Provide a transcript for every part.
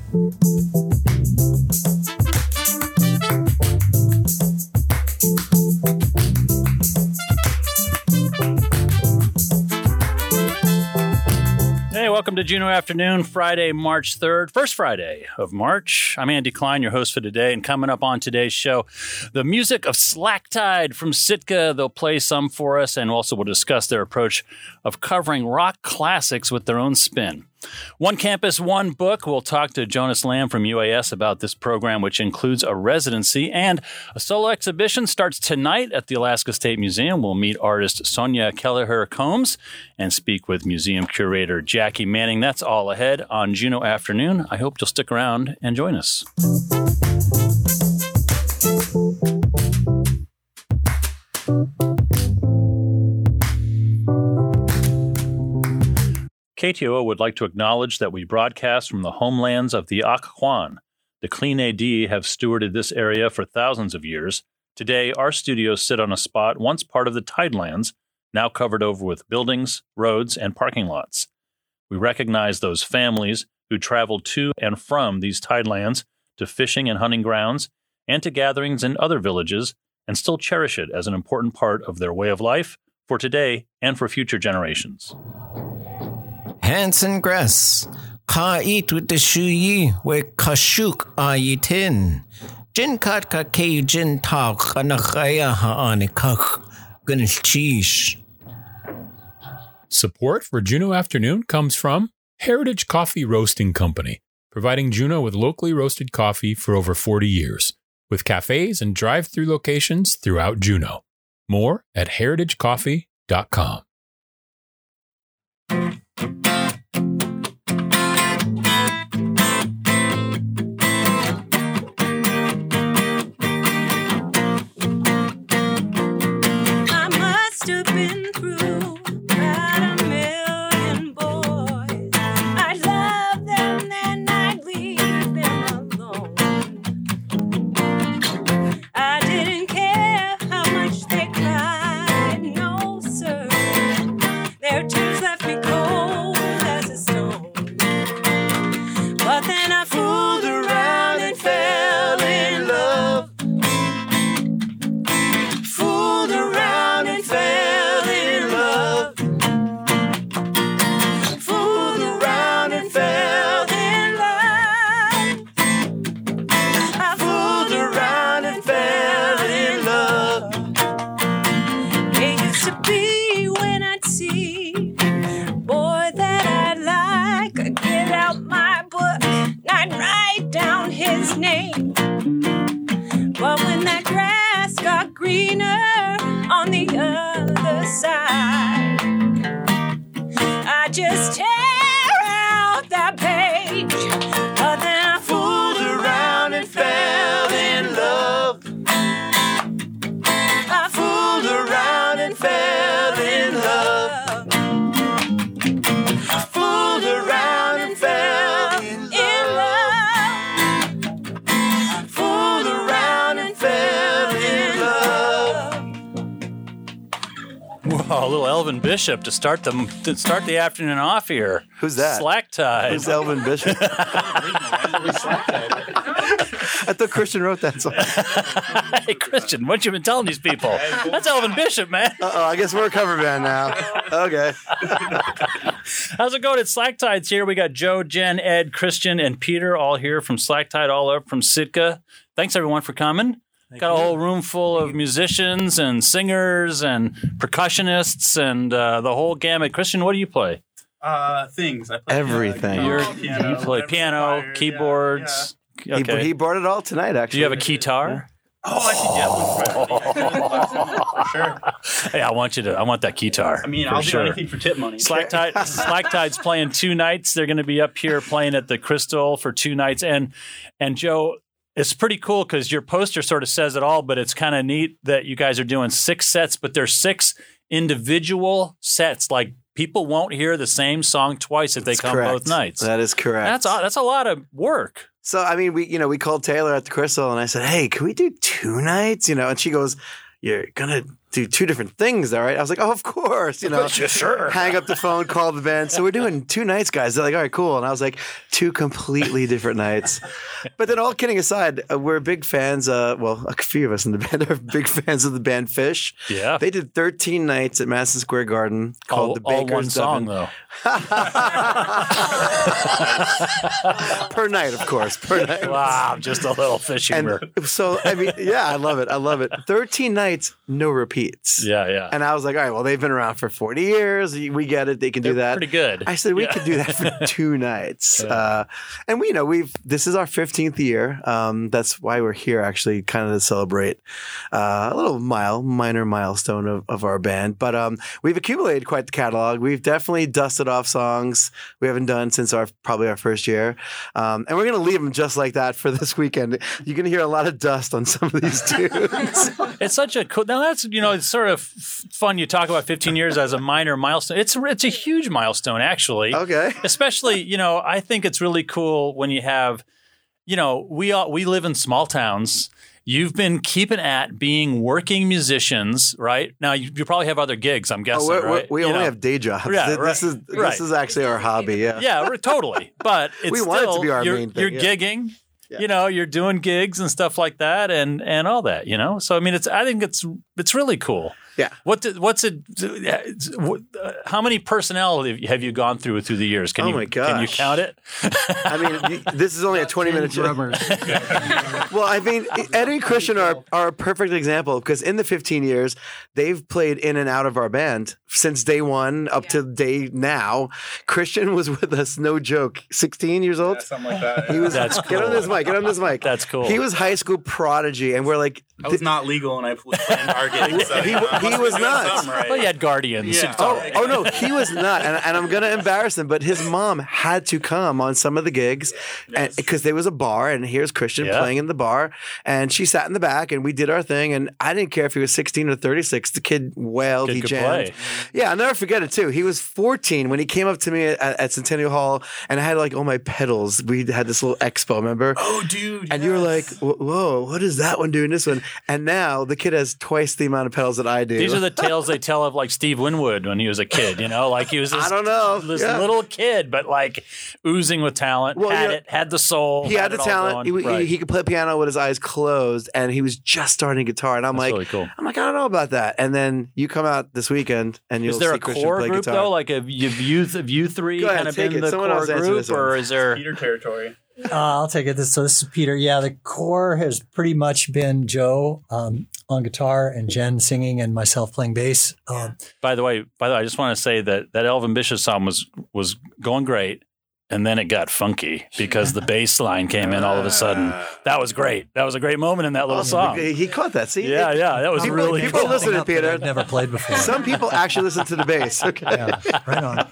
Welcome to Juneau Afternoon, Friday, March 3rd, first Friday of March. I'm Andy Klein, your host for today, and coming up on today's show, the music of Slacktide from Sitka. They'll play some for us, and also we'll discuss their approach of covering rock classics with their own spin. One Campus, One Book. We'll talk to Jonas Lamb from UAS about this program, which includes a residency, and a solo exhibition starts tonight at the Alaska State Museum. We'll meet artist Sonia Kelleher Combs and speak with museum curator Jackie Manning. That's all ahead on Juneau Afternoon. I hope you'll stick around and join us. KTOO would like to acknowledge that we broadcast from the homelands of the Occoquan. The Clean AD have stewarded this area for thousands of years. Today, our studios sit on a spot once part of the Tidelands, now covered over with buildings, roads, and parking lots. We recognize those families who traveled to and from these Tidelands to fishing and hunting grounds and to gatherings in other villages and still cherish it as an important part of their way of life for today and for future generations. Hanson Grass, ka eat with the shuyi, we kashuk ayitin. Jin kat ka ke jin tak kanakaya haanikak gunchish. Support for Juneau Afternoon comes from Heritage Coffee Roasting Company, providing Juneau with locally roasted coffee for over 40 years, with cafes and drive-through locations throughout Juneau. More at heritagecoffee.com. Oh, a little Elvin Bishop to start the afternoon off here. Who's that? Slacktide. Who's Elvin Bishop? I thought Christian wrote that song. Hey, Christian, what you been telling these people? That's Elvin Bishop, man. Uh-oh, I guess we're a cover band now. Okay. How's it going? It's Slacktide's here. We got Joe, Jen, Ed, Christian, and Peter all here from Slacktide, all up from Sitka. Thanks, everyone, for coming. Got a whole room full of musicians and singers and percussionists and the whole gamut. Christian, what do you play? Things. I play everything. Piano, you play piano, fire, keyboards. Yeah. Okay. He brought it all tonight, actually. Do you have a guitar? Yeah. Oh, I could get one. For sure. Hey, I want that guitar. I mean, I'll do anything for tip money. Slacktide's playing 2 nights. They're going to be up here playing at the Crystal for 2 nights. And Joe, it's pretty cool because your poster sort of says it all, but it's kind of neat that you guys are doing 6 sets, but there's 6 individual sets. Like, people won't hear the same song twice if they come both nights. That is correct. That's a lot of work. So, I mean, we called Taylor at the Crystal and I said, hey, can we do 2 nights? And she goes, you're going to do 2 different things, all right? I was like, oh, of course, Sure. Hang up the phone, call the band. So we're doing 2 nights, guys. They're like, all right, cool. And I was like, 2 completely different nights. But then all kidding aside, we're big fans. Well, a few of us in the band are big fans of the band Fish. Yeah. They did 13 nights at Madison Square Garden called The Baker's all one song, Dozen. though. Per night, of course. Per night. Wow, just a little fish humor. And so, I mean, yeah, I love it. 13 nights, no repeats. Yeah. And I was like, all right, well, they've been around for 40 years. We get it. They can do that. Pretty good. I said we could do that for 2 nights. Yeah. And this is our 15th year. That's why we're here, actually, kind of to celebrate a little minor milestone of our band. But we've accumulated quite the catalog. We've definitely dusted off songs we haven't done since probably our first year. And we're going to leave them just like that for this weekend. You're going to hear a lot of dust on some of these tunes. It's such a cool. Now that's it's sort of fun. You talk about 15 years as a minor milestone. It's a huge milestone, actually. Okay. Especially, I think it's really cool when you have, we live in small towns. You've been keeping at being working musicians, right? Now you probably have other gigs, I'm guessing, right? We only have day jobs. Yeah, this is actually our hobby. Yeah. Yeah, totally. But it's we want it to be our main thing. You're gigging. Yeah. You're doing gigs and stuff like that, and all that. So I mean, I think it's really cool. Yeah. How many personnel have you gone through the years? My gosh. Can you count it? I mean, this is only a 20-minute drummers. Well, I mean, Eddie and Christian are a perfect example because in the 15 years, they've played in and out of our band since day one up to day now. Christian was with us, no joke, 16 years old? Yeah, something like that. He was, That's cool. Get on this mic. That's cool. He was high school prodigy, and we're like... I was not legal and I was playing our gigs. So, he was not. Right. Well, you had guardians. Yeah. Oh no, he was not, and I'm gonna embarrass him. But his mom had to come on some of the gigs, because there was a bar, and here's Christian playing in the bar, and she sat in the back, and we did our thing, and I didn't care if he was 16 or 36. The kid wailed, he jammed. Play. Yeah, I'll never forget it too. He was 14 when he came up to me at Centennial Hall, and I had like all my pedals. We had this little expo, remember? Oh, dude! And you were like, "Whoa, what is that one doing? This one?" And now the kid has twice the amount of pedals that I do. These are the tales they tell of like Steve Winwood when he was a kid, like he was this, I don't know. this little kid, but like oozing with talent, had the soul. He had the talent. He could play piano with his eyes closed, and he was just starting guitar. And I'm That's like, really cool. I don't know about that. And then you come out this weekend, and you'll is there see a Christian core play group guitar. though? Like of you three Go ahead, kind of take been it. the Someone core else answer group, this one. or is there? Peter territory. I'll take it. So this is Peter. Yeah, the core has pretty much been Joe on guitar and Jen singing and myself playing bass. By the way, I just want to say that Elvin Bishop song was going great. And then it got funky because the bass line came in all of a sudden. That was great. That was a great moment in that little song. He caught that. See? Yeah, that was really people cool. listen to Peter. I've never played before. Some people actually listen to the bass. Okay. Yeah, right on.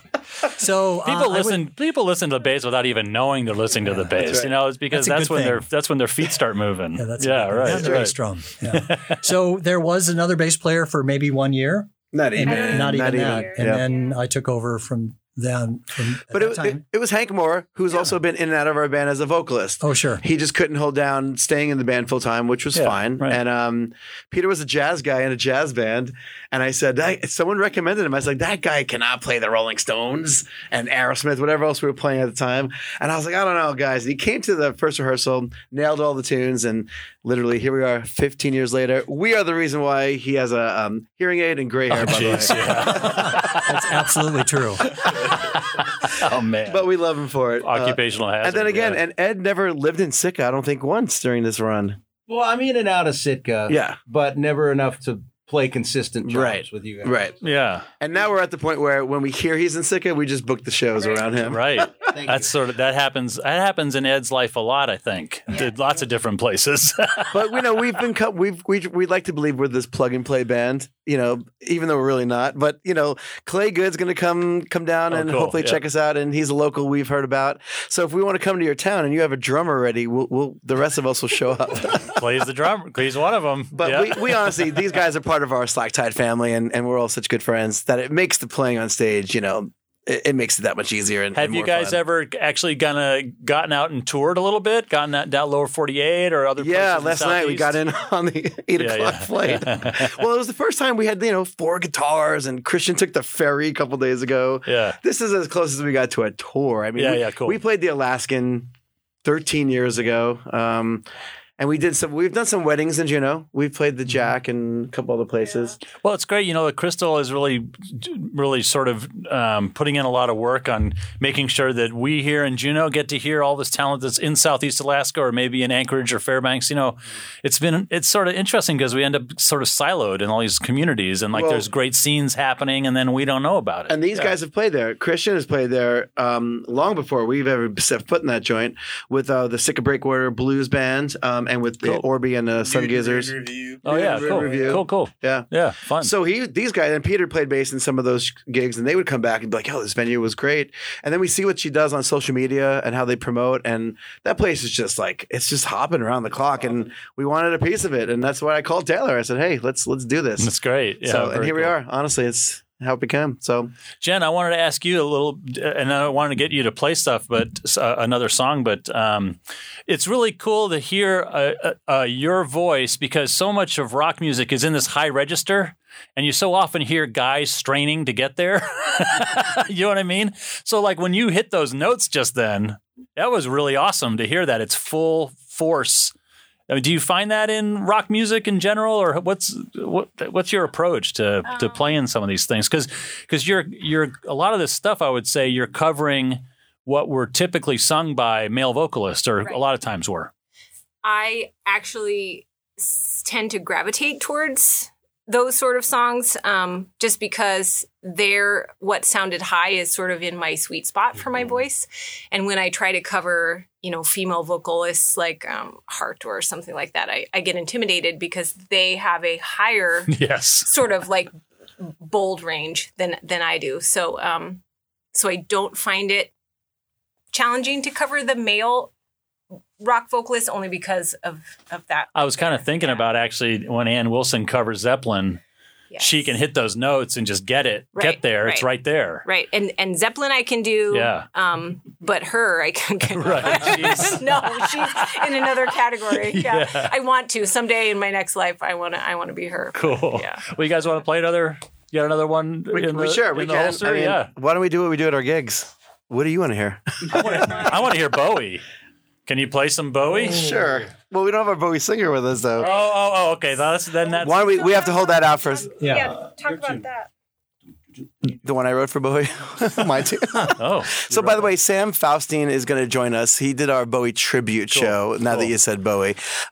So People listen to the bass without even knowing they're listening to the bass. right. It's because That's a good that's when their feet start moving. Yeah, that's right. That's very strong. Yeah. So there was another bass player for maybe 1 year. Not And even. not even that. Yeah. And then I took over from then. But it was Hank Moore, who's also been in and out of our band as a vocalist. Oh, sure. He just couldn't hold down staying in the band full time, which was fine. Right. And Peter was a jazz guy in a jazz band. And I said, someone recommended him. I was like, that guy cannot play the Rolling Stones and Aerosmith, whatever else we were playing at the time. And I was like, I don't know, guys. And he came to the first rehearsal, nailed all the tunes. And literally, here we are 15 years later. We are the reason why he has a hearing aid and gray hair, by the way. That's absolutely true. Oh, man. But we love him for it. Occupational hazard. And then again, yeah. and Ed never lived in Sitka, I don't think, once during this run. Well, I'm in and out of Sitka. Yeah. But never enough to play consistent jobs Right. with you guys. Right. Yeah. And now we're at the point where when we hear he's in Sitka, we just book the shows around him. Right. Thank That's you. that happens in Ed's life a lot, I think. Lots of different places. But we'd like to believe we're this plug and play band, even though we're really not. But Clay Good's going to come down and cool. hopefully check us out, and he's a local we've heard about. So if we want to come to your town and you have a drummer ready, we'll the rest of us will show up. Clay's the drummer. Clay's one of them. But we honestly, these guys are part of our Slack Tide family, and we're all such good friends that it makes the playing on stage, it makes it that much easier. And Have you more guys fun. ever actually gotten out and toured a little bit? Gotten down lower 48 or other places? Yeah, in last night we Southeast? got in on the 8 o'clock flight. Well, it was the first time we had 4 guitars, and Christian took the ferry a couple days ago. Yeah. This is as close as we got to a tour. I mean, cool. we played the Alaskan 13 years ago. And we've done some weddings in Juneau. We've played the Jack and a couple other places. Well, it's great. The Crystal is really sort of putting in a lot of work on making sure that we here in Juneau get to hear all this talent that's in Southeast Alaska or maybe in Anchorage or Fairbanks. It's sort of interesting because we end up sort of siloed in all these communities and there's great scenes happening and then we don't know about it. And these guys have played there. Christian has played there long before we've ever set foot in that joint with the Sick of Breakwater Blues Band. And with the Orby and the Sun Gizzers. Oh yeah, cool. Review. Cool. Yeah, fun. So these guys, and Peter played bass in some of those gigs, and they would come back and be like, "Oh, this venue was great." And then we see what she does on social media and how they promote, and that place is just it's just hopping around the clock. And we wanted a piece of it, and that's why I called Taylor. I said, "Hey, let's do this." That's great. Yeah, So and here we are. Honestly, it's how it became. So, Jen, I wanted to ask you a little, and I wanted to get you to play stuff, but another song. But it's really cool to hear your voice because so much of rock music is in this high register, and you so often hear guys straining to get there. You know what I mean? So, when you hit those notes just then, that was really awesome to hear that. It's full force. I mean, do you find that in rock music in general, or what's your approach to playing some of these things? Because you're a lot of this stuff, I would say, you're covering what were typically sung by male vocalists, or a lot of times were. I actually tend to gravitate towards those sort of songs, just because what sounded high is sort of in my sweet spot for my voice. And when I try to cover, female vocalists like Heart or something like that, I get intimidated because they have a higher sort of bold range than I do. So I don't find it challenging to cover the male rock vocalist only because of that. I was kind of thinking about actually when Ann Wilson covers Zeppelin, she can hit those notes and just get there. Right. It's right there. Right. And Zeppelin I can do. Yeah. But her I can right. No, she's in another category. Yeah. I want to. Someday in my next life I wanna be her. Cool. Yeah. Well, you guys want to play another? You got another one? We can. Holster? I mean, why don't we do what we do at our gigs? What do you want to hear? I want to hear Bowie. Can you play some Bowie? Sure. Well, we don't have our Bowie singer with us, though. Oh, okay. That's. Why don't we have to hold that out first? Yeah. Talk about that. The one I wrote for Bowie? Mine too. Oh. So, by the way, Sam Faustine is going to join us. He did our Bowie tribute show, now that you said Bowie.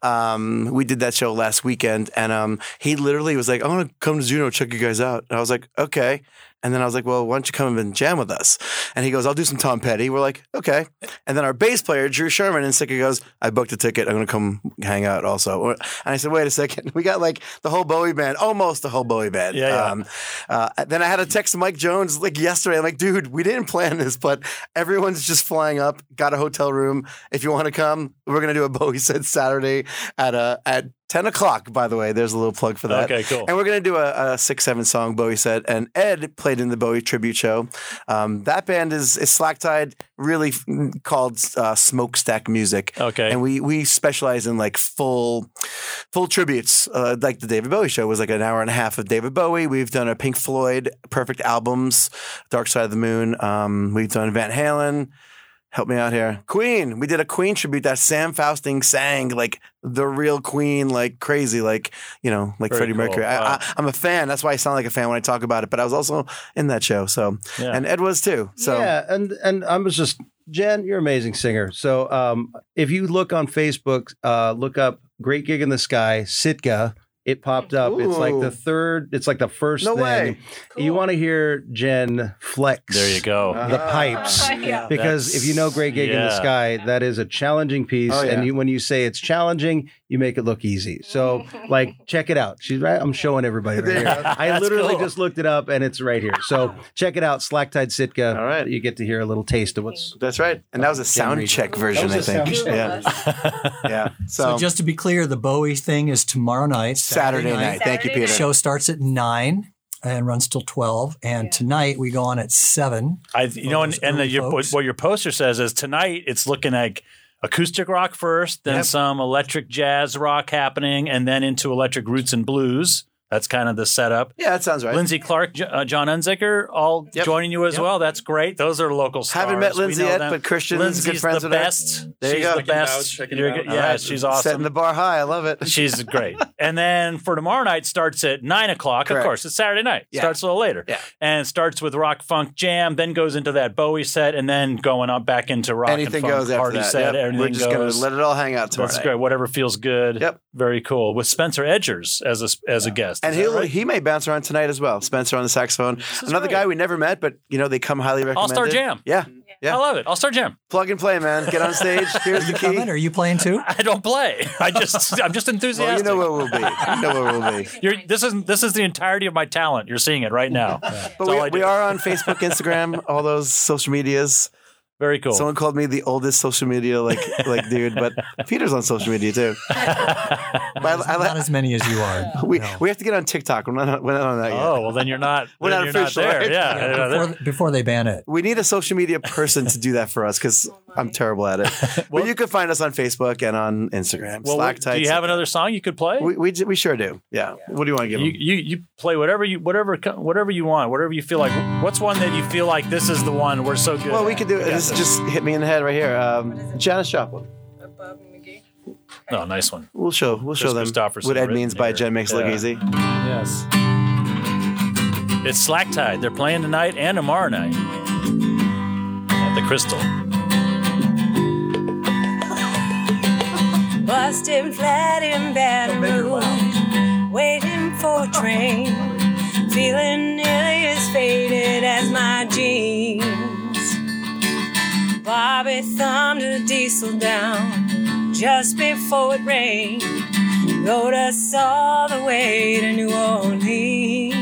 We did that show last weekend, and he literally was like, I want to come to Juneau, check you guys out. And I was like, okay. And then I was like, well, why don't you come and jam with us? And he goes, I'll do some Tom Petty. We're like, okay. And then our bass player, Drew Sherman in Sitka goes, I booked a ticket. I'm going to come hang out also. And I said, wait a second. We got the whole Bowie band, almost the whole Bowie band. Yeah. Then I had to text Mike Jones yesterday. I'm like, dude, we didn't plan this, but everyone's just flying up, got a hotel room. If you want to come, we're going to do a Bowie set Saturday at 10 o'clock, by the way. There's a little plug for that. Okay, cool. And we're going to do a 6-7 song Bowie set. And Ed played in the Bowie tribute show. That band is Slack Tide, really called Smokestack Music. Okay. And we specialize in full tributes. Like the David Bowie show was an hour and a half of David Bowie. We've done a Pink Floyd Perfect Albums, Dark Side of the Moon. We've done Van Halen. Help me out here. Queen. We did a Queen tribute that Sam Fausting sang the real Queen, crazy, Freddie Mercury. Wow. I'm a fan. That's why I sound like a fan when I talk about it. But I was also in that show. So, and Ed was too. So yeah, and I was just Jen. You're an amazing singer. So if you look on Facebook, look up "Great Gig in the Sky" Sitka. It popped up. Ooh. It's the first No thing. way. Cool. You want to hear Jen flex. There you go. The pipes. Yeah. Because if you know Great Gig in the Sky, that is a challenging piece. Oh, yeah. And when you say it's challenging, you make it look easy. So check it out. She's right. I'm showing everybody right here. I literally just looked it up and it's right here. So check it out. Slack Tide Sitka. All right. You get to hear a little taste of what's. That's right. And that was a sound check version, I think. Yeah. Yeah. So just to be clear, the Bowie thing is tomorrow night, Saturday night. Thank you, Peter. Show starts at 9. and runs till 12. And tonight we go on at 7. What your poster says is tonight it's looking like acoustic rock first, then some electric jazz rock happening, and then into electric roots and blues. That's kind of the setup. Yeah, that sounds right. Lindsay Clark, John Unzicker, all joining you as well. That's great. Those are local stars. Haven't met Lindsay yet, but Christian's Lindsay's good friends the with her. best. There you She's go. the best. She's awesome. Setting the bar high. I love it. She's great. And then for tomorrow night starts at 9 o'clock. Correct. Of course, it's Saturday night. Yeah. Starts a little later. Yeah. And it starts with rock funk jam, then goes into that Bowie set, and then going up back into rock Anything and funk goes after party that. set. Yep. Everything We're just goes. gonna let it all hang out tomorrow That's night. great. Whatever feels good. Yep. Very cool. With Spencer Edgers as a guest. And Is that right? he may bounce around tonight as well. Spencer on the saxophone. Another great. guy we never met, but they come highly recommended. All-Star Jam. Yeah. I love it. All-Star Jam. Plug and play, man. Get on stage. Here's the key. Coming? Are you playing too? I don't play. I'm just enthusiastic. Well, you know where we'll be. You know where we'll be. This is the entirety of my talent. You're seeing it right now. But we are on Facebook, Instagram, all those social medias. Very cool. Someone called me the oldest social media like dude, but Peter's on social media too. Not as many as you are. We have to get on TikTok. We're not on that yet. Oh, well, then you're not. We're then not you're official, there. right? Yeah. Before they ban it. We need a social media person to do that for us because I'm terrible at it. But you can find us on Facebook and on Instagram. Well, Slack do you have another song you could play? We sure do. Yeah. What do you want to give them? You play whatever you want, whatever you feel like. What's one that you feel like this is the one we're so good? Well, we at? could do it. got This just hit me in the head right here. Janis Joplin. Oh, nice one. We'll show them Christopherson what Ed written means by here. Jen Makes It Look Yeah. Easy. Yes. It's Slack Tide. They're playing tonight and tomorrow night at the Crystal. Busting flat in Baton Rouge, waiting for a train, feeling nearly as faded as my jeans. Bobby thumbed a diesel down just before it rained, rode us all the way to New Orleans.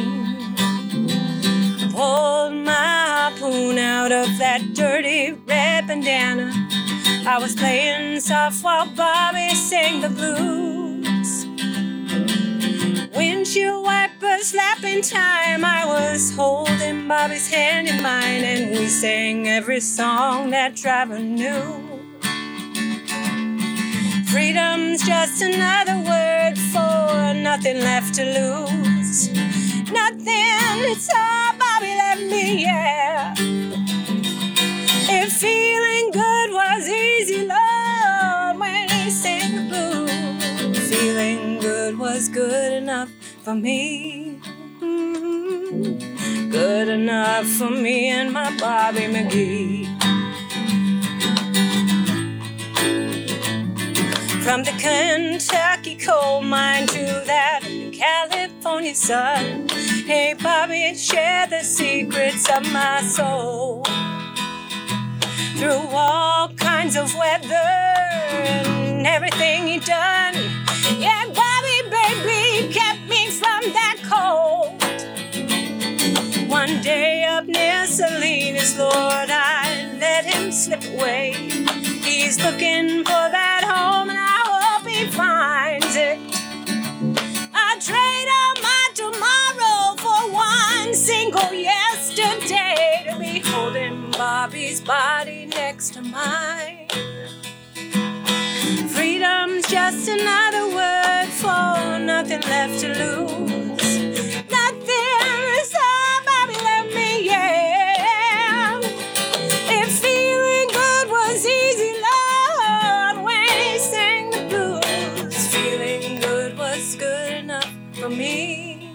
Pulled my harpoon out of that dirty red bandana. I was playing soft while Bobby sang the blues. Windshield wipers slapping time. I was holding Bobby's hand in mine, and we sang every song that driver knew. Freedom's just another word for nothing left to lose. Nothing, it's all Bobby left me, yeah. If feeling good was easy, Lord, when he sang the blues, feeling good was good enough for me. Good enough for me and my Bobby McGee. From the Kentucky coal mine to that California sun, hey Bobby, share the secrets of my soul. Through all kinds of weather and everything he done, yeah, Bobby, baby, kept me from that cold. One day up near Salinas, Lord, I let him slip away. He's looking for that home, and I hope he finds it. I trade all my tomorrow for one single yesterday, to be holding Bobby's body next to mine. Freedom's just another word for nothing left to lose. Nothing is all Bobby left me, yeah. If feeling good was easy, Lord, when he sang the blues, feeling good was good enough for me.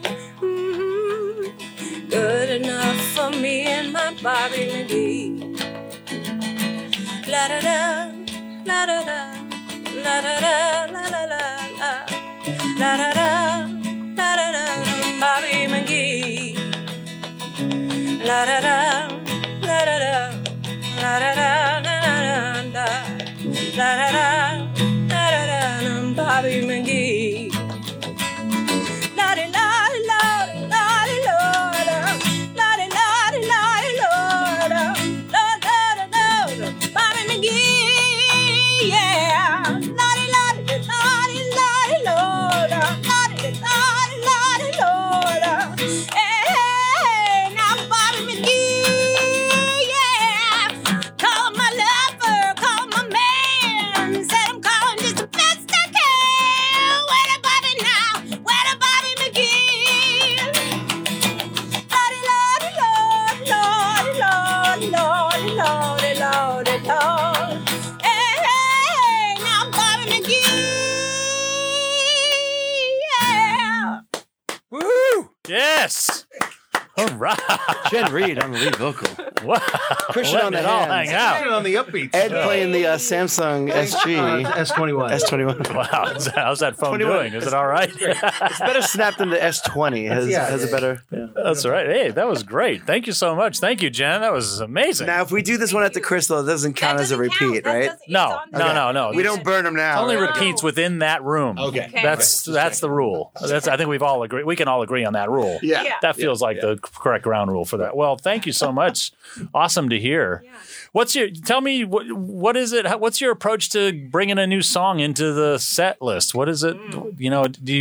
Good enough for me and my Bobby McGee. La da da, la da da, la da da, la la la la, la da da, la da da, Bobby McGee. La da da, la da da, la da da, la da da, la da da, la da da, Bobby McGee. La da la la la la. Bobby McGee, yeah. Lottie, lottie, lottie, lottie, Lord. Lottie, lottie, lottie, Lord. Hey, All right. Jen Reed on the lead vocal. Wow. Christian Letting on the it all hands. hang out. on the upbeat. Ed playing the Samsung SG. S21. S21. Wow. How's that phone 21. doing? Is it all right? It's better snapped than the S20. Has a better. Yeah. That's all right. Hey, that was great. Thank you so much. Thank you, Jen. That was amazing. Now, if we do this one at the Crystal, it doesn't count as a repeat, right? No. We don't burn them now. It only right? repeats within that room. Okay. That's the rule. I think we've all agree. We can all agree on that rule. Yeah. That feels like the correct ground rule for that. Well, thank you so much. Awesome to hear. Tell me, what is it? What's your approach to bringing a new song into the set list? What is it? You know, do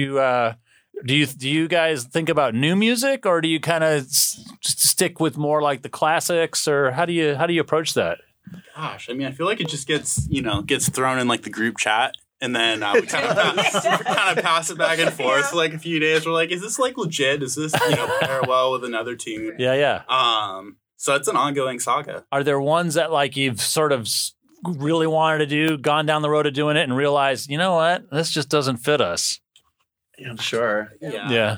you guys think about new music, or do you kind of stick with more like the classics, or how do you approach that? Gosh, I mean, I feel like it just gets thrown in like the group chat. And then we kind of pass it back and forth for like a few days. We're like, is this like legit? Is this pair well with another tune? Yeah. So it's an ongoing saga. Are there ones that like you've sort of really wanted to do, gone down the road of doing it, and realized, you know what, this just doesn't fit us? Yeah, sure. Yeah.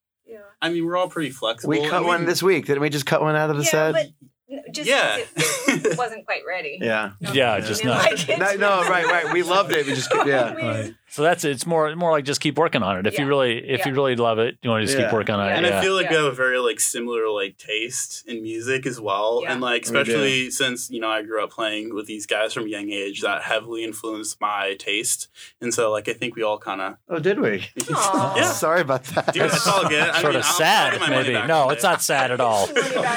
I mean, we're all pretty flexible. We cut one this week. Didn't we just cut one out of the set? But just it wasn't quite ready. Yeah. Just Didn't not. like it. No, right. We loved it. We just So it's more like just keep working on it. If you really love it, you want to just keep working on it. And I feel like we have a very like similar like taste in music as well. And like especially since, I grew up playing with these guys from a young age, that heavily influenced my taste. And so like I think we all kind of Oh, did we? Yeah. Sorry about that. Dude, it's all good. Sort of sad, maybe. No, it's not sad at all.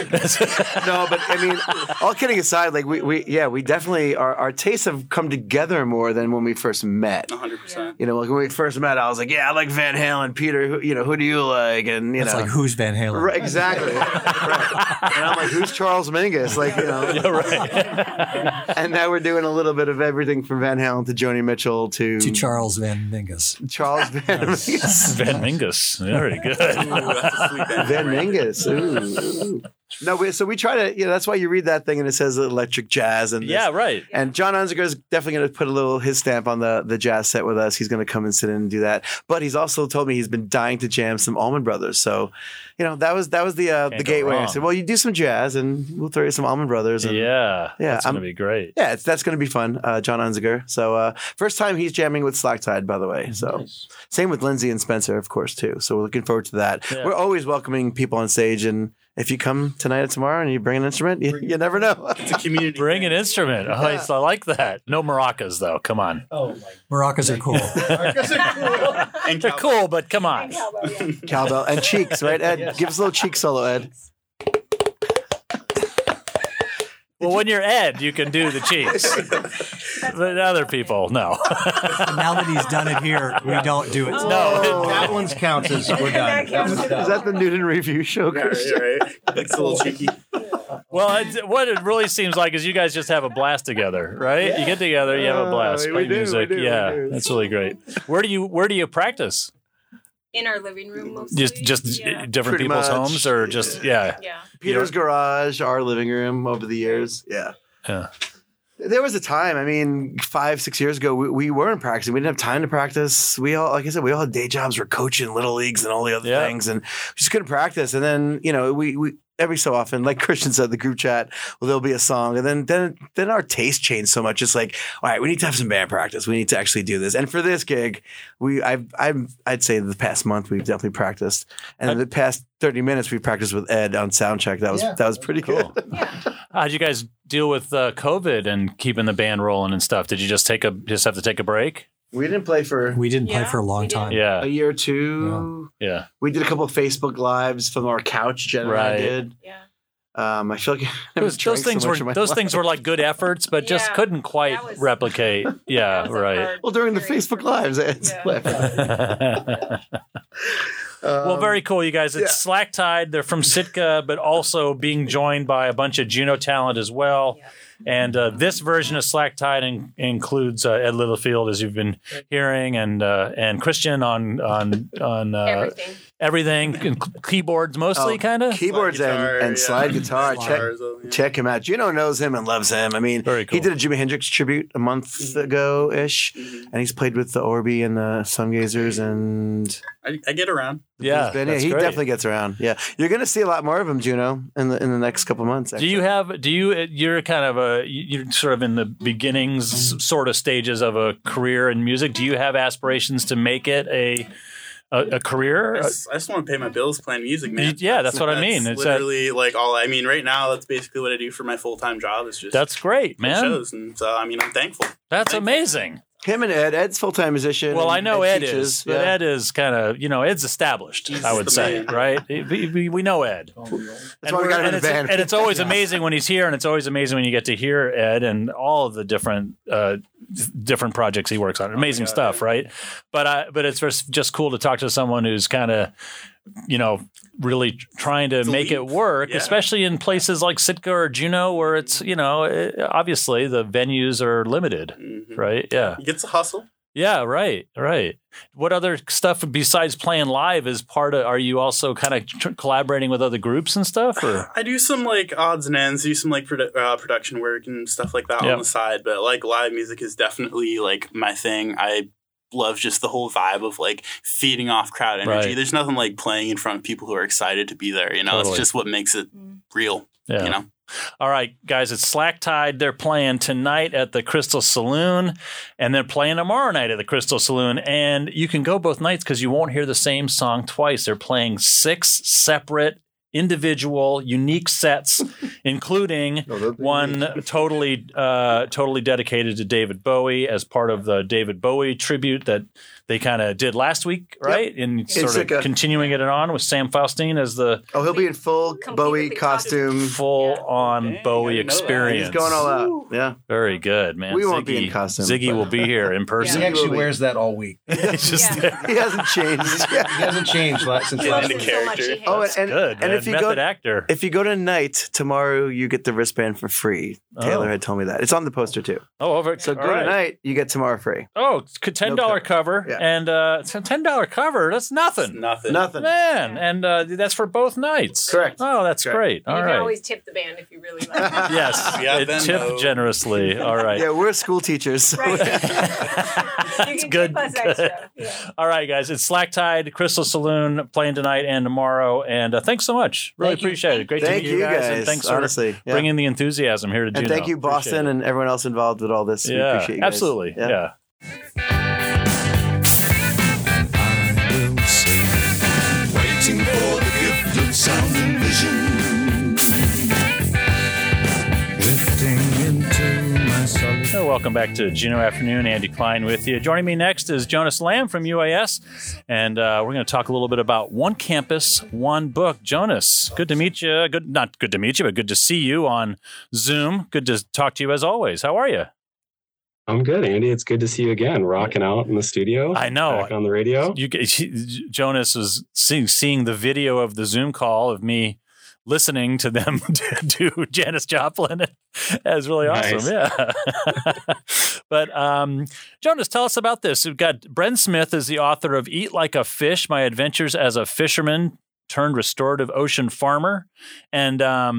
No, but I mean, all kidding aside, like we definitely our tastes have come together more than when we first met. 100%. Like when we first met, I was like, I like Van Halen. Peter, who do you like? And It's like, who's Van Halen? right, exactly. Right. And I'm like, who's Charles Mingus? Like, Yeah, right. And now we're doing a little bit of everything from Van Halen to Joni Mitchell to Charles Van Mingus. Charles Van Mingus. Van Mingus. Very good. Ooh, that's a sweet band. Van Mingus. Ooh. No, so we try to, that's why you read that thing and it says electric jazz. And Yeah, right. And John Unziger is definitely going to put his stamp on the jazz set with us. He's going to come and sit in and do that. But he's also told me he's been dying to jam some Allman Brothers. So, that was the gateway. I said, well, you do some jazz and we'll throw you some Allman Brothers. And, that's going to be great. Yeah, that's going to be fun. John Unziger. So first time he's jamming with Slacktide, by the way. So same with Lindsay and Spencer, of course, too. So we're looking forward to that. Yeah. We're always welcoming people on stage, and if you come tonight or tomorrow and you bring an instrument, you never know. It's a community. Bring an instrument. Oh, I like that. No maracas, though. Come on. Oh, maracas are cool. And they're cool, but come on. Cowbell and cheeks, right, Ed? Give us a little cheek solo, Ed. Well, when you're Ed, you can do the cheeks. But other people, no. Now that he's done it here, we don't do it. No. That one's counts as we're done. Is that the Newton Review show, Chris? Right. It's a little cheeky. Well, what it really seems like is you guys just have a blast together, right? You get together, you have a blast. We Play do, music. we do, Yeah, we do. that's really great. Where do you practice? In our living room, mostly. Just different Pretty people's much. homes, or just Yeah. Peter's garage, our living room over the years. Yeah. There was a time, 5-6 years ago, we weren't practicing. We didn't have time to practice. We all, like I said, we all had day jobs. We're coaching little leagues and all the other things, and we just couldn't practice. And then, we every so often, like Christian said, the group chat, there'll be a song, and then our taste changed so much. It's like, all right, we need to have some band practice. We need to actually do this. And for this gig, I'd say the past month we've definitely practiced, and the past 30 minutes we practiced with Ed on sound check. That was pretty cool. good. How'd you guys deal with COVID and keeping the band rolling and stuff? Did you just have to take a break? We didn't play for a long time. Yeah, a year or two. Yeah. We did a couple of Facebook lives from our couch. Jen and I did. Yeah. I feel like those things were like good efforts, but just couldn't quite replicate. Yeah, right. Well, during the Facebook lives, well, very cool, you guys. It's Slacktide. They're from Sitka, but also being joined by a bunch of Juno talent as well. Yeah. And this version of Slacktide includes Ed Littlefield, as you've been hearing, and Christian on everything, keyboards mostly, kind of. Keyboards and slide guitar. Check him out. Juno knows him and loves him. I mean, Very cool. he did a Jimi Hendrix tribute a month ago-ish, and he's played with the Orby and the Sungazers, and I get around. Yeah, he that's great. definitely gets around. Yeah, you're going to see a lot more of him, Juno, in the next couple months. Actually. You're kind of you're sort of in the beginnings sort of stages of a career in music. Do you have aspirations to make it a career? I just want to pay my bills playing music, man. Yeah, that's what I mean. It's literally like all. I mean, right now, that's basically what I do for my full-time job. Is just that's great, man. Shows, and so I mean, I'm thankful. That's amazing. Him and Ed's full-time musician. Well, I know Ed teaches, is, but Ed is kind of, Ed's established, I would say, right? We know Ed. That's why we got him in the band. And it's always amazing when he's here, and it's always amazing when you get to hear Ed and all of the different projects he works on. Amazing stuff, right? But it's just cool to talk to someone who's kind of, really trying to make it work, especially in places like Sitka or Juneau, where it's, obviously the venues are limited, right? Yeah. He gets a hustle. Yeah, right. What other stuff besides playing live is are you also kind of collaborating with other groups and stuff? Or? I do some like odds and ends, do some like production work and stuff like that on the side, but like live music is definitely like my thing. I love just the whole vibe of like feeding off crowd energy. Right. There's nothing like playing in front of people who are excited to be there. Totally. It's just what makes it real. Yeah. All right, guys, it's Slack Tide. They're playing tonight at the Crystal Saloon, and they're playing tomorrow night at the Crystal Saloon. And you can go both nights because you won't hear the same song twice. They're playing 6 separate, individual, unique sets, including one totally dedicated to David Bowie as part of the David Bowie tribute that they kind of did last week, right? Yep. And sort of continuing it on with Sam Faustine as the he'll be in full Bowie costume, full on Bowie experience. He's going all out. Yeah, very good, man. We won't be in costume. Ziggy will be here in person. He actually wears that all week. He hasn't changed. He hasn't changed since last week. And if you method actor. If you go tonight, tomorrow you get the wristband for free. Taylor had told me that. It's on the poster too. So go tonight, you get tomorrow free. Oh, $10 cover. Yeah. And it's a $10 cover. That's nothing. Nothing. Man. And that's for both nights. Correct. Oh, that's great. All you right. can always tip the band if you really like it. Yes. Tip generously. All right. Yeah, we're school teachers. Right. That's good. Extra. Yeah. All right, guys. It's Slack Tide, Crystal Saloon, playing tonight and tomorrow. And thanks so much. Really appreciate it. Great to meet you guys. And thanks for bringing the enthusiasm here to Juneau. And thank you, Boston, and everyone else involved with all this. We appreciate you guys. Absolutely. Yeah. Waiting for the gift of sound and vision. Drifting into my solitude. So welcome back to Juneau Afternoon. Andy Klein with you. Joining me next is Jonas Lamb from UAS, and we're going to talk a little bit about One Campus, One Book. Jonas, good to meet you. Not good to meet you, but good to see you on Zoom. Good to talk to you as always. How are you? I'm good, Andy. It's good to see you again, rocking out in the studio. I know. Back on the radio. Jonas was seeing the video of the Zoom call of me listening to them do Janis Joplin. That was really awesome. Nice. Yeah. But Jonas, tell us about this. We've got Bren Smith is the author of Eat Like a Fish, My Adventures as a Fisherman Turned Restorative Ocean Farmer. And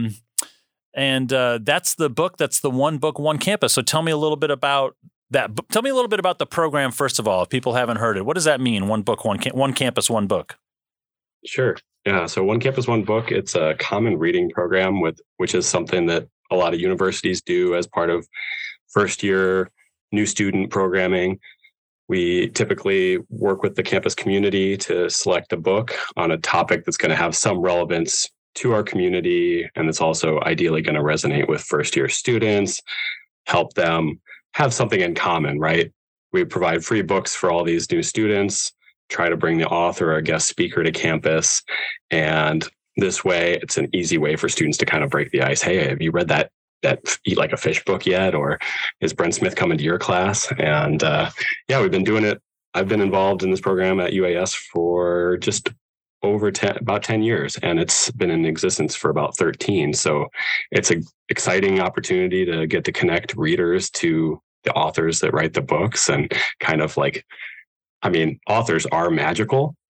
that's the book. That's the One Book, One Campus. So tell me a little bit about that. Tell me a little bit about the program, first of all, if people haven't heard it. What does that mean, One Book, One Campus, One Book? Sure. Yeah. So One Campus, One Book, it's a common reading program which is something that a lot of universities do as part of first year new student programming. We typically work with the campus community to select a book on a topic that's going to have some relevance to our community, and it's also ideally going to resonate with first-year students, help them have something in common, right? We provide free books for all these new students, try to bring the author or guest speaker to campus, and this way, it's an easy way for students to kind of break the ice. Hey, have you read that Eat Like a Fish book yet? Or is Bren Smith coming to your class? And we've been doing it. I've been involved in this program at UAS for just about 10 years, and it's been in existence for about 13. So it's an exciting opportunity to get to connect readers to the authors that write the books, and kind of like, I mean, authors are magical,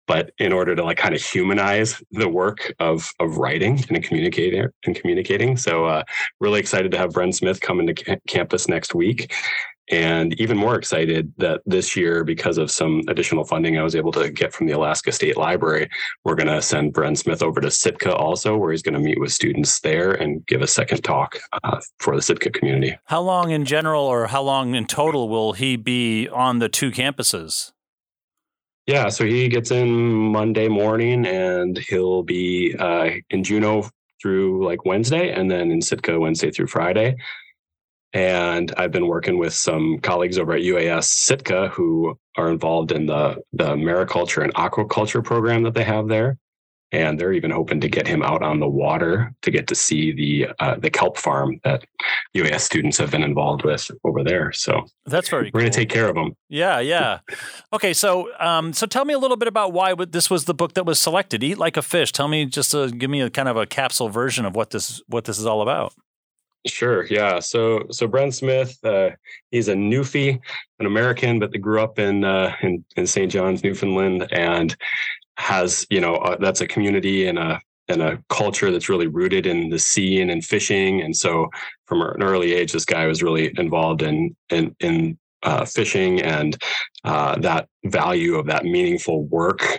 but in order to like kind of humanize the work of writing and communicating. So really excited to have Bren Smith come into campus next week. And even more excited that this year, because of some additional funding I was able to get from the Alaska State Library, we're going to send Bren Smith over to Sitka also, where he's going to meet with students there and give a second talk for the Sitka community. How long in general, or how long in total, will he be on the 2 campuses? Yeah, so he gets in Monday morning, and he'll be in Juneau through like Wednesday, and then in Sitka Wednesday through Friday. And I've been working with some colleagues over at UAS Sitka who are involved in the mariculture and aquaculture program that they have there. And they're even hoping to get him out on the water to get to see the kelp farm that UAS students have been involved with over there. So that's very cool. We're going to take care of them. Yeah. Okay, so tell me a little bit about why this was the book that was selected. Eat Like a Fish. Tell me, give me a kind of a capsule version of what this is all about. Sure. Yeah. So Bren Smith, he's a Newfie, an American, but they grew up in St. John's, Newfoundland, and has, that's a community and a culture that's really rooted in the sea and in fishing. And so from an early age, this guy was really involved in fishing and that value of that meaningful work.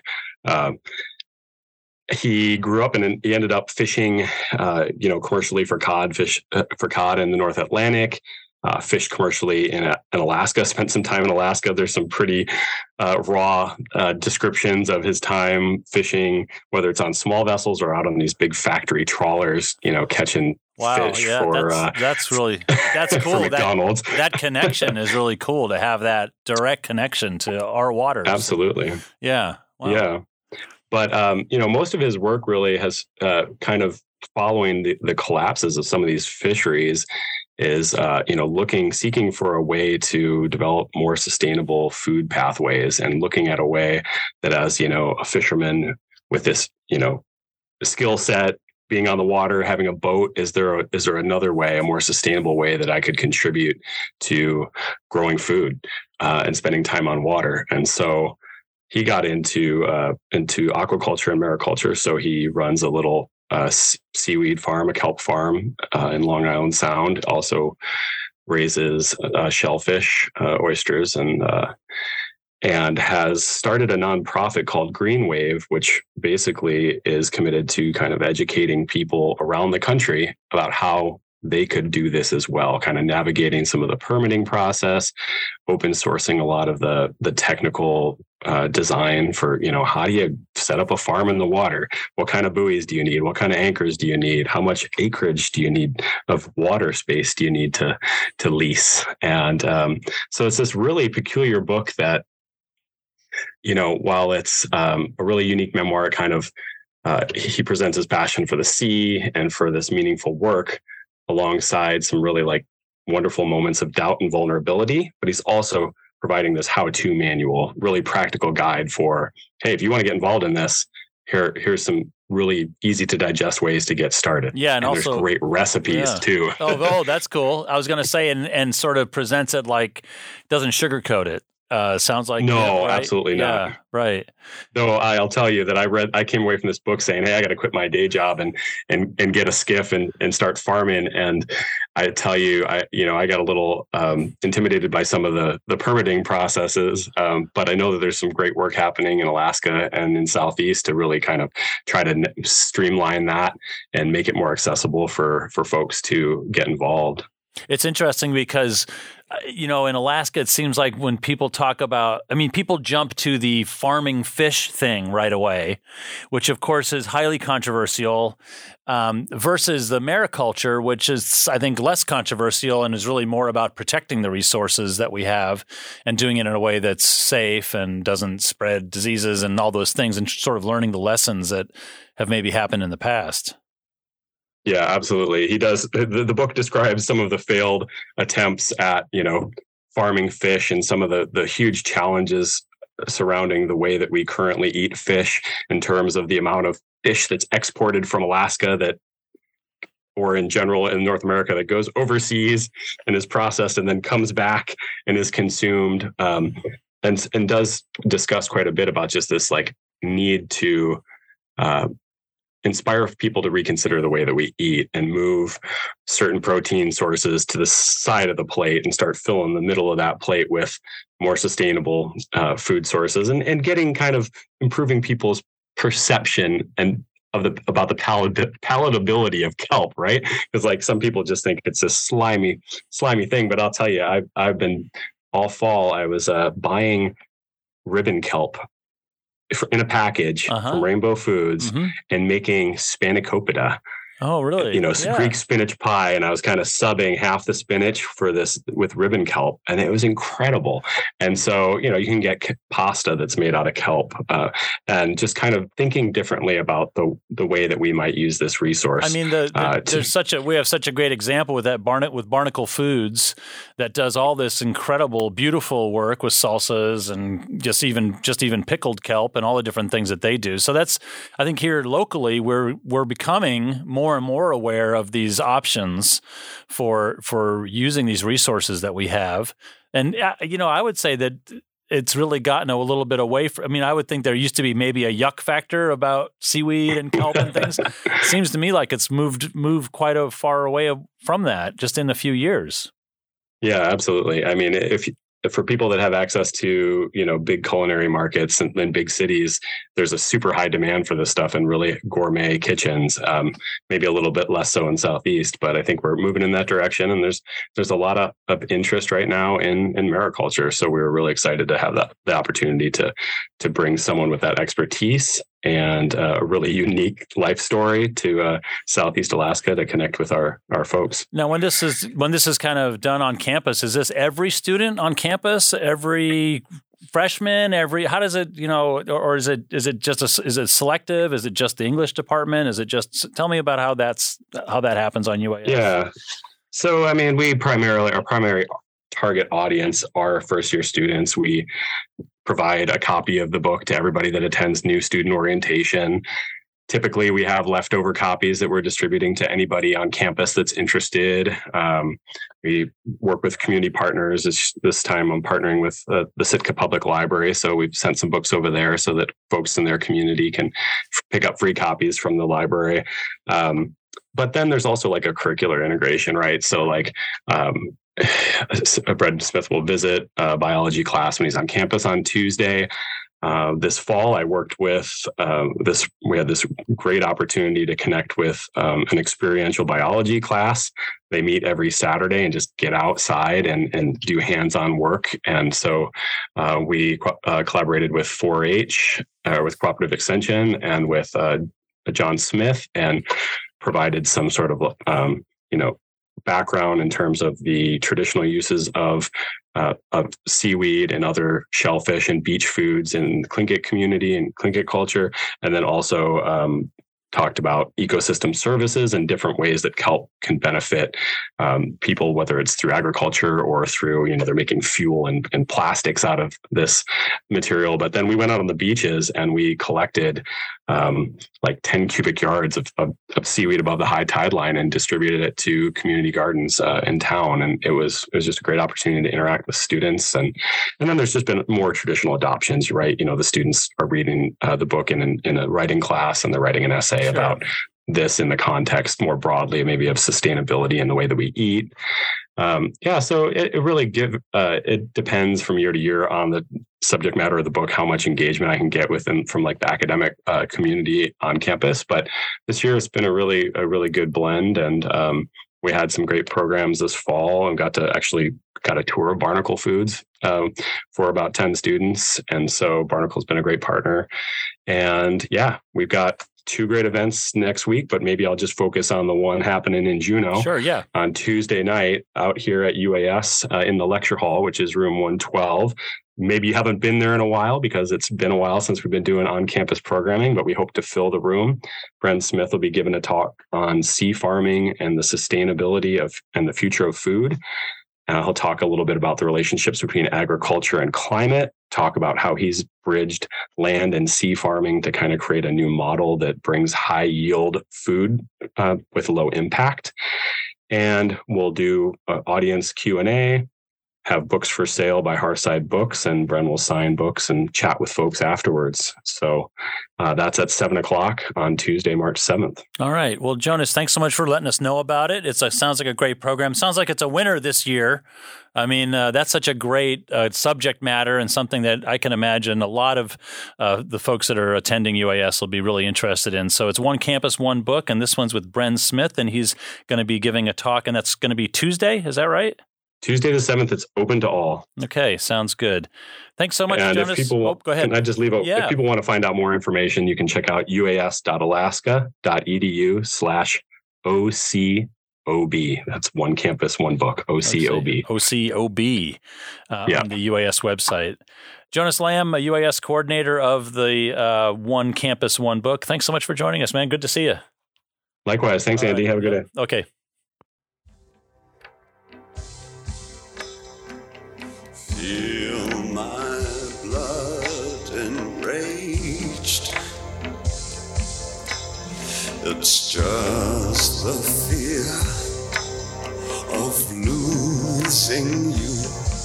He grew up and he ended up fishing, commercially for cod in the North Atlantic, fished commercially in Alaska, spent some time in Alaska. There's some pretty raw descriptions of his time fishing, whether it's on small vessels or out on these big factory trawlers, catching fish for that's cool. For McDonald's. That connection is really cool to have that direct connection to our waters. Absolutely. Yeah. Wow. Yeah. But, most of his work really has kind of following the collapses of some of these fisheries is, seeking for a way to develop more sustainable food pathways and looking at a way that as, a fisherman with this, skill set, being on the water, having a boat, is there another way, a more sustainable way that I could contribute to growing food and spending time on water? And so he got into aquaculture and mariculture. So he runs a little seaweed farm, a kelp farm in Long Island Sound. Also raises shellfish, oysters, and has started a nonprofit called Green Wave, which basically is committed to kind of educating people around the country about how they could do this as well, kind of navigating some of the permitting process, open sourcing a lot of the technical design for, how do you set up a farm in the water? What kind of buoys do you need? What kind of anchors do you need? How much acreage do you need of water space do you need to lease? And so it's this really peculiar book that, while it's a really unique memoir, kind of he presents his passion for the sea and for this meaningful work alongside some really like wonderful moments of doubt and vulnerability, but he's also providing this how-to manual, really practical guide for, hey, if you want to get involved in this, here's some really easy to digest ways to get started. Yeah, and also there's great recipes too. Oh, that's cool. I was going to say, and sort of presents it like doesn't sugarcoat it. Sounds like no, right? Absolutely not. Yeah, right. No, I'll tell you that I came away from this book saying, hey, I got to quit my day job and get a skiff and start farming. And I tell you, I got a little intimidated by some of the permitting processes, but I know that there's some great work happening in Alaska and in Southeast to really kind of try to streamline that and make it more accessible for folks to get involved. It's interesting because, in Alaska, it seems like when people talk about, people jump to the farming fish thing right away, which of course is highly controversial, versus the mariculture, which is, I think, less controversial and is really more about protecting the resources that we have and doing it in a way that's safe and doesn't spread diseases and all those things, and sort of learning the lessons that have maybe happened in the past. Yeah, absolutely. He does. The book describes some of the failed attempts at, farming fish and some of the huge challenges surrounding the way that we currently eat fish in terms of the amount of fish that's exported from Alaska or in general in North America that goes overseas and is processed and then comes back and is consumed, and does discuss quite a bit about just this like need to inspire people to reconsider the way that we eat and move certain protein sources to the side of the plate and start filling the middle of that plate with more sustainable food sources, and getting kind of improving people's perception and about the palatability of kelp, right? Because like some people just think it's a slimy thing, but I'll tell you, I've been all fall. I was buying ribbon kelp in a package from Rainbow Foods and making spanakopita. Oh, really? Greek spinach pie, and I was kind of subbing half the spinach for this with ribbon kelp, and it was incredible. And so, you can get pasta that's made out of kelp, and just kind of thinking differently about the way that we might use this resource. I mean, we have such a great example with with Barnacle Foods that does all this incredible, beautiful work with salsas and just even pickled kelp and all the different things that they do. So that's, I think here locally we're becoming more and more aware of these options for using these resources that we have. And, I would say that it's really gotten a little bit away from, I would think there used to be maybe a yuck factor about seaweed and kelp and things. It seems to me like it's moved quite a far away from that just in a few years. Yeah, absolutely. I mean, for people that have access to, big culinary markets and big cities, there's a super high demand for this stuff and really gourmet kitchens. Maybe a little bit less so in Southeast, but I think we're moving in that direction. And there's a lot of interest right now in mariculture. So we were really excited to have the opportunity to bring someone with that expertise and a really unique life story to Southeast Alaska to connect with our folks. Now, when this is kind of done on campus, is this every student on campus, every freshman, how does it, or is it is it selective? Is it just the English department? Is it just, tell me about how that happens on UAS? Yeah. So, our primary target audience are first year students. We provide a copy of the book to everybody that attends new student orientation. Typically, we have leftover copies that we're distributing to anybody on campus that's interested. We work with community partners. This time I'm partnering with the Sitka Public Library. So we've sent some books over there so that folks in their community can pick up free copies from the library. But then there's also like a curricular integration, right? So Brad Smith will visit a biology class when he's on campus on Tuesday. This fall, I worked with we had this great opportunity to connect with an experiential biology class. They meet every Saturday and just get outside and do hands-on work. And so we collaborated with 4-H, with Cooperative Extension, and with John Smith, and provided some sort of background in terms of the traditional uses of seaweed and other shellfish and beach foods in the Tlingit community and Tlingit culture, and then also talked about ecosystem services and different ways that kelp can benefit people, whether it's through agriculture or through, they're making fuel and plastics out of this material. But then we went out on the beaches and we collected 10 cubic yards of seaweed above the high tide line and distributed it to community gardens in town. And it was just a great opportunity to interact with students. And then there's just been more traditional adoptions, right? The students are reading the book in a writing class, and they're writing an essay about this in the context more broadly, maybe of sustainability and the way that we eat. So it really it depends from year to year on the subject matter of the book, how much engagement I can get from the academic community on campus. But this year it's been a really good blend, and we had some great programs this fall and got a tour of Barnacle Foods for about 10 students. And so Barnacle's been a great partner. And we've got 2 great events next week, but maybe I'll just focus on the one happening in Juneau. Sure, yeah. On Tuesday night out here at UAS in the lecture hall, which is room 112. Maybe you haven't been there in a while because it's been a while since we've been doing on-campus programming, but we hope to fill the room. Brent Smith will be giving a talk on sea farming and the sustainability and the future of food. He'll talk a little bit about the relationships between agriculture and climate, talk about how he's bridged land and sea farming to kind of create a new model that brings high yield food with low impact. And we'll do audience Q&A. have books for sale by Harside Books, and Bren will sign books and chat with folks afterwards. So that's at 7:00 on Tuesday, March 7th. All right. Well, Jonas, thanks so much for letting us know about it. It sounds like a great program. Sounds like it's a winner this year. I mean, that's such a great subject matter and something that I can imagine a lot of the folks that are attending UAS will be really interested in. So it's One Campus, One Book, and this one's with Bren Smith, and he's going to be giving a talk, and that's going to be Tuesday. Is that right? Tuesday the 7th, it's open to all. Okay, sounds good. Thanks so much, and Jonas. If people, go ahead. Can I just leave out? Yeah. If people want to find out more information, you can check out uas.alaska.edu/OCOB. That's One Campus, One Book, OCOB. OCOB on the UAS website. Jonas Lamb, a UAS coordinator of the One Campus, One Book. Thanks so much for joining us, man. Good to see you. Likewise. Thanks, Andy. Have a good day. Okay. Feel my blood enraged. It's just the fear of losing you.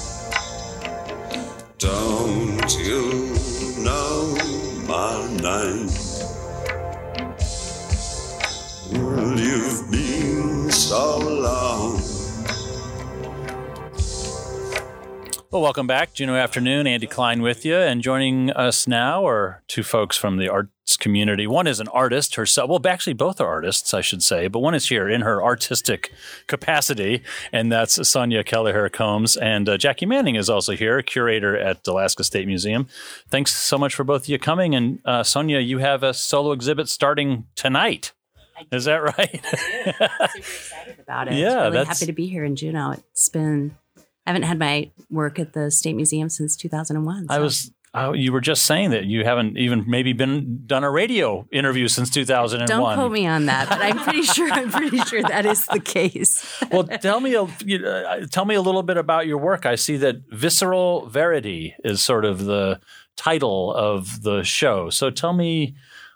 Don't you know my name? You've been so long. Well, welcome back. Juno Afternoon. Andy Klein with you. And joining us now are two folks from the arts community. One is an artist herself. Well, actually, both are artists, I should say. But one is here in her artistic capacity, and that's Sonia Kelleher Combs. And Jackie Manning is also here, curator at Alaska State Museum. Thanks so much for both of you coming. And Sonia, you have a solo exhibit starting tonight. Is that right? Super excited about it. Yeah, really happy to be here in Juneau. I haven't had my work at the State Museum since 2001. So. You were just saying that you haven't even maybe done a radio interview since 2001. Don't quote me on that, but I'm pretty sure that is the case. Well, tell me a little bit about your work. I see that Visceral Verity is sort of the title of the show. So tell me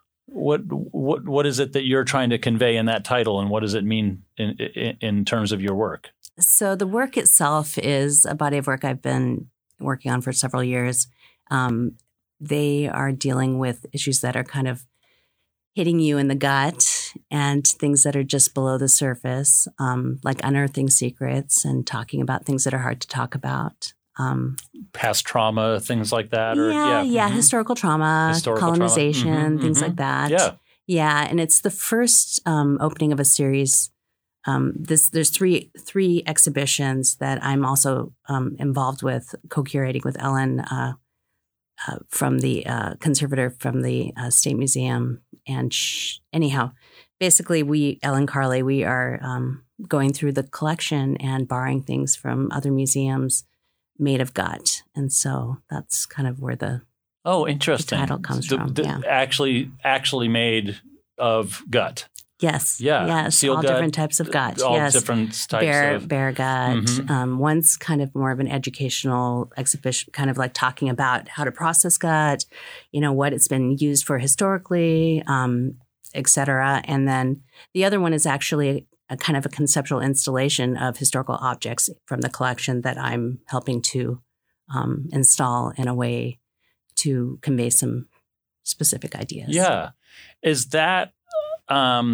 what is it that you're trying to convey in that title, and what does it mean in terms of your work? So the work itself is a body of work I've been working on for several years. They are dealing with issues that are kind of hitting you in the gut and things that are just below the surface, like unearthing secrets and talking about things that are hard to talk about. Past trauma, things like that? Historical trauma, colonization, things like that. Yeah, and it's the first opening of a series. There's three exhibitions that I'm also involved with, co-curating with Ellen from the conservator from the State Museum. And basically Ellen Carley, we are going through the collection and borrowing things from other museums made of gut. And so that's kind of where the title comes from. Actually made of gut. Yes. Yeah. Yes. Seal all gut, different types of gut. All yes. different types of bear gut. Mm-hmm. One's kind of more of an educational exhibition, kind of like talking about how to process gut, what it's been used for historically, et cetera. And then the other one is actually a kind of a conceptual installation of historical objects from the collection that I'm helping to install in a way to convey some specific ideas. Yeah. Is that are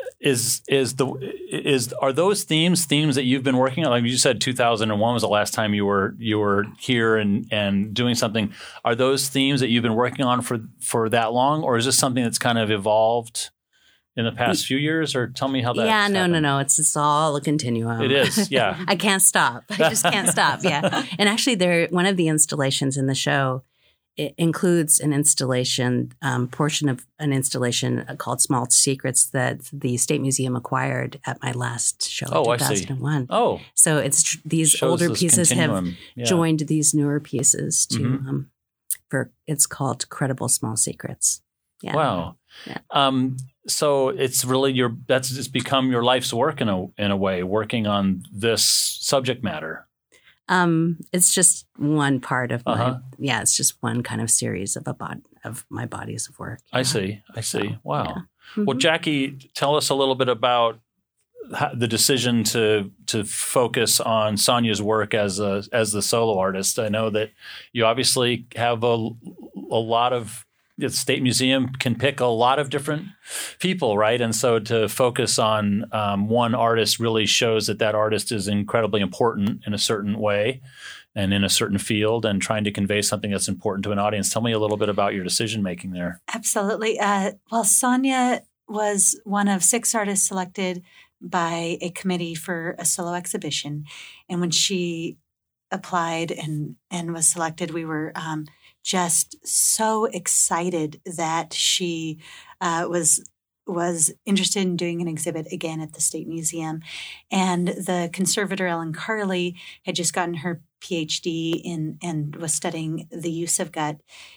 those themes that you've been working on? Like you said, 2001 was the last time you were here and doing something. Are those themes that you've been working on for that long, or is this something that's kind of evolved in the past few years? Or tell me how that. Yeah, no. It's all a continuum. It is. Yeah. I can't stop. I just can't stop. Yeah. And actually, one of the installations in the show. It includes an installation, portion of an installation called Small Secrets that the State Museum acquired at my last show in 2001. Oh. So it's these Shows older pieces continuum. have joined these newer pieces to, it's called Credible Small Secrets. Yeah. Wow. Yeah. So it's really it's become your life's work in a way, working on this subject matter. It's just one part of it's just one kind of series of my bodies of work. Yeah. I see. So, Wow. Yeah. Mm-hmm. Well, Jackie, tell us a little bit about the decision to focus on Sonia's work as the solo artist. I know that you obviously have a lot of. The State Museum can pick a lot of different people, right? And so to focus on one artist really shows that artist is incredibly important in a certain way and in a certain field and trying to convey something that's important to an audience. Tell me a little bit about your decision making there. Absolutely. Well, Sonia was one of 6 artists selected by a committee for a solo exhibition. And when she applied and was selected, we were just so excited that she was interested in doing an exhibit again at the State Museum. And the conservator, Ellen Carley, had just gotten her PhD and was studying the use of gut.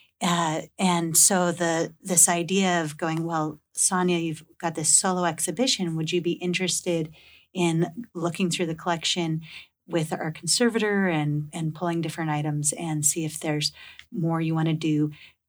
And so this idea of going, well, Sonia, you've got this solo exhibition. Would you be interested in looking through the collection with our conservator and pulling different items and see if there's more you want to do,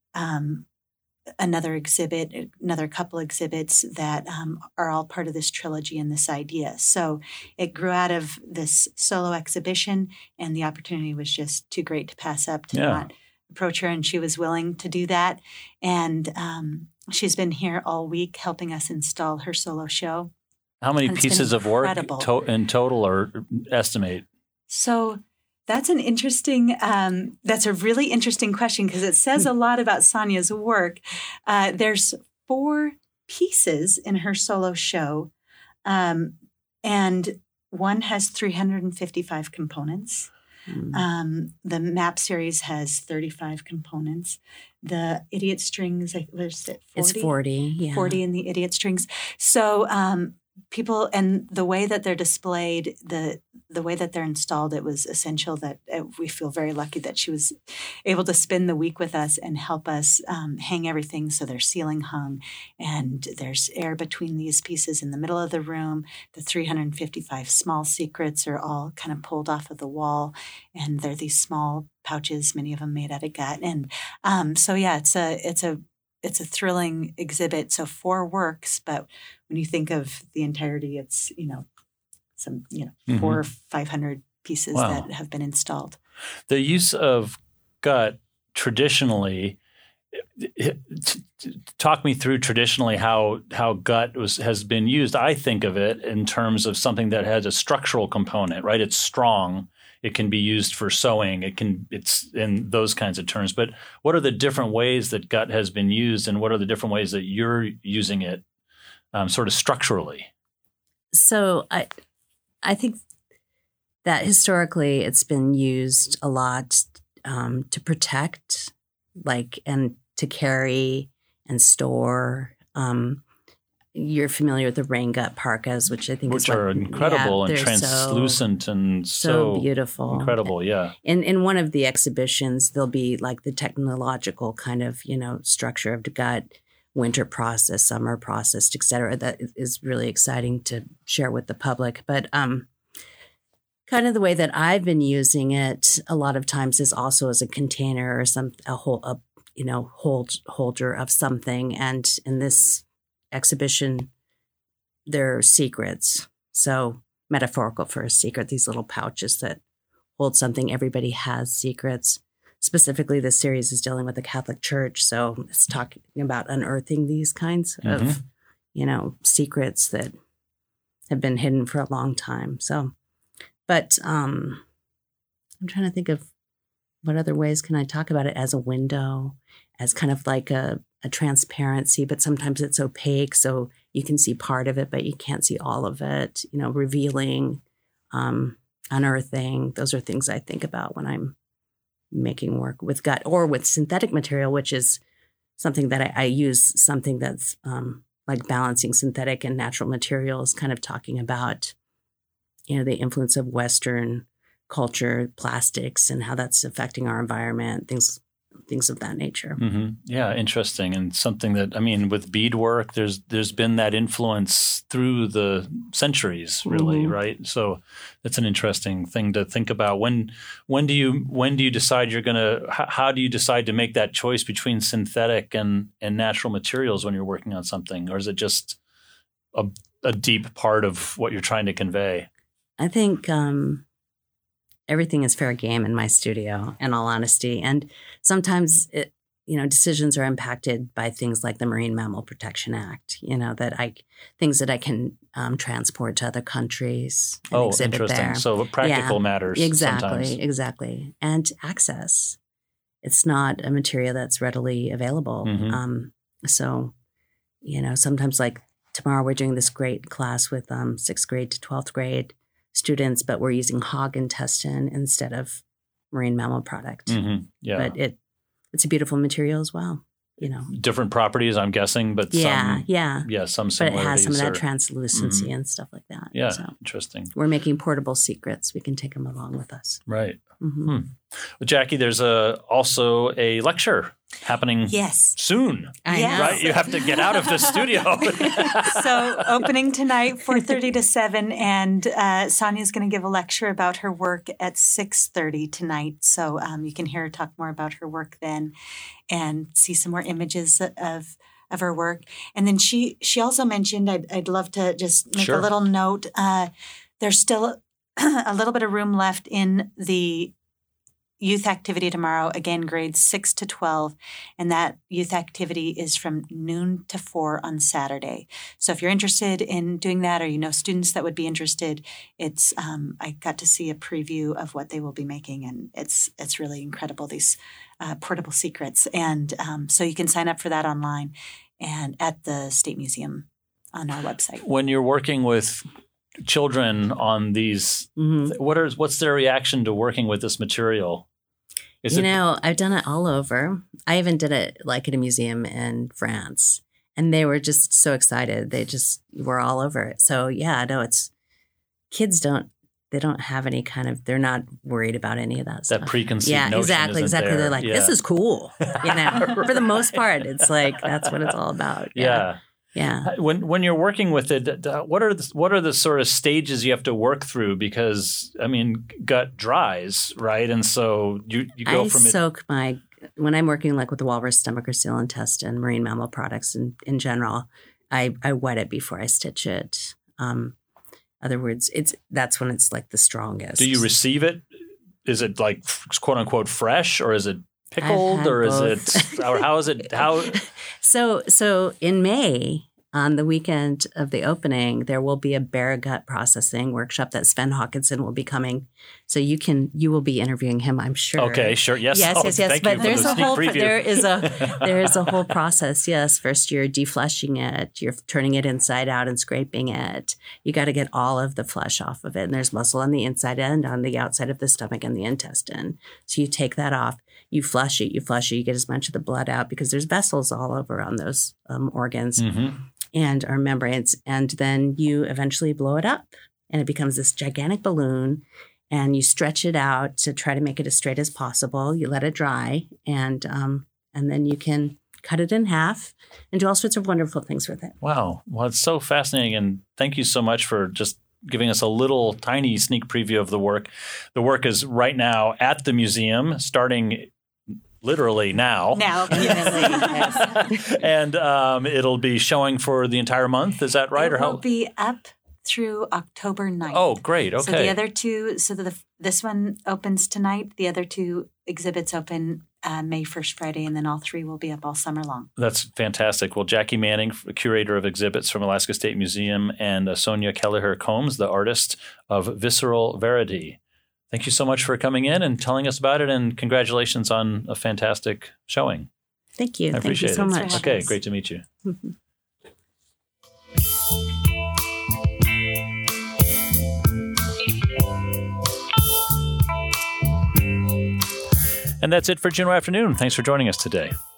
another couple exhibits that are all part of this trilogy and this idea. So it grew out of this solo exhibition, and the opportunity was just too great to pass up to not approach her, and she was willing to do that. And she's been here all week helping us install her solo show. How many pieces of work in total or estimate? So that's an interesting, that's a really interesting question because it says a lot about Sonia's work. There's 4 pieces in her solo show, and one has 355 components. The map series has 35 components. The idiot strings, was it 40? It's 40, yeah. 40 in the idiot strings. So people, and the way that they're displayed, the way that they're installed, it was essential that we feel very lucky that she was able to spend the week with us and help us hang everything so they're ceiling hung and there's air between these pieces in the middle of the room. The 355 small secrets are all kind of pulled off of the wall, and they're these small pouches, many of them made out of gut. And so yeah, it's a thrilling exhibit. So 4 works, but when you think of the entirety, it's, some, 400 or 500 pieces that have been installed. The use of gut traditionally, talk me through traditionally how gut has been used. I think of it in terms of something that has a structural component, right? It's strong. It can be used for sewing. It's in those kinds of terms. But what are the different ways that gut has been used, and what are the different ways that you're using it, sort of structurally? So I think that historically it's been used a lot to protect, and to carry and store. You're familiar with the rain gut parkas, which I think are incredible and translucent and so beautiful, incredible. Yeah. In one of the exhibitions, there'll be the technological kind of structure of the gut, winter processed, summer processed, et cetera. That is really exciting to share with the public. But kind of the way that I've been using it a lot of times is also as a container or holder of something. And in this exhibition, they're secrets. So metaphorical for a secret, these little pouches that hold something. Everybody has secrets. Specifically, this series is dealing with the Catholic Church. So it's talking about unearthing these kinds of, secrets that have been hidden for a long time. So, but I'm trying to think of what other ways can I talk about it as a window, as kind of like a transparency, but sometimes it's opaque, so you can see part of it, but you can't see all of it, revealing, unearthing. Those are things I think about when I'm making work with gut or with synthetic material, which is something that I use, something that's like balancing synthetic and natural materials, kind of talking about, the influence of Western culture, plastics, and how that's affecting our environment, things of that nature. Mm-hmm. Yeah, interesting. And something that, with beadwork, there's been that influence through the centuries, really, right? So that's an interesting thing to think about. When do you decide how do you decide to make that choice between synthetic and natural materials when you're working on something? Or is it just a deep part of what you're trying to convey. I think everything is fair game in my studio, in all honesty. And sometimes decisions are impacted by things like the Marine Mammal Protection Act, things that I can transport to other countries and exhibit interesting. there. So practical matters sometimes. Exactly. And access. It's not a material that's readily available. Mm-hmm. Sometimes like tomorrow we're doing this great class with 6th grade to 12th grade students, but we're using hog intestine instead of marine mammal product. Mm-hmm. Yeah. But it's a beautiful material as well, Different properties, I'm guessing, but some similarities. But it has some of that translucency and stuff like that. Yeah, so interesting. We're making portable secrets. We can take them along with us. Right. Mm-hmm. Well, Jackie, there's also a lecture happening soon. I know. Right? You have to get out of the studio. So opening tonight, 4:30 to 7, and Sonia's going to give a lecture about her work at 6:30 tonight. So you can hear her talk more about her work then and see some more images of her work. And then she also mentioned, I'd love to just make a little note, there's still a little bit of room left in the youth activity tomorrow, again, grades 6 to 12. And that youth activity is from noon to 4 on Saturday. So if you're interested in doing that, or students that would be interested, it's I got to see a preview of what they will be making, and it's really incredible, these portable secrets. And so you can sign up for that online and at the State Museum on our website. When you're working with children on these, what's their reaction to working with this material? I've done it all over. I even did it like at a museum in France, and they were just so excited. They just were all over it. So it's kids don't have any kind of, they're not worried about any of that stuff. That preconceived notion exactly. There. They're like, this is cool. For the most part, it's like, that's what it's all about. Yeah. Yeah. When you're working with it, what are the sort of stages you have to work through? Because gut dries, right? And so you go from it. I soak when I'm working like with the walrus stomach or seal intestine, marine mammal products in general, I wet it before I stitch it. Other words, that's when it's like the strongest. Do you receive it? Is it like quote unquote fresh, or is it pickled, or how is it? So in May, on the weekend of the opening, there will be a bear gut processing workshop that Sven Hawkinson will be coming. So you will be interviewing him, I'm sure. Okay, sure. Yes. Yes. But there is a whole process. Yes. First you're defleshing it. You're turning it inside out and scraping it. You got to get all of the flesh off of it. And there's muscle on the inside and on the outside of the stomach and the intestine. So you take that off. You flush it, you get as much of the blood out because there's vessels all over on those organs and our membranes. And then you eventually blow it up and it becomes this gigantic balloon, and you stretch it out to try to make it as straight as possible. You let it dry, and then you can cut it in half and do all sorts of wonderful things with it. Wow. Well, it's so fascinating. And thank you so much for just giving us a little tiny sneak preview of the work. The work is right now at the museum, starting literally now. Yes. And it'll be showing for the entire month. Is that right? It will be up through October 9th. Oh, great. Okay. So the other two, this one opens tonight. The other two exhibits open May 1st, Friday, and then all three will be up all summer long. That's fantastic. Well, Jackie Manning, curator of exhibits from Alaska State Museum, and Sonia Kelleher Combs, the artist of Visceral Verity. Thank you so much for coming in and telling us about it, and congratulations on a fantastic showing. Thank you. I appreciate it. Thank you so much. Okay, great to meet you. Mm-hmm. And that's it for Juneau Afternoon. Thanks for joining us today.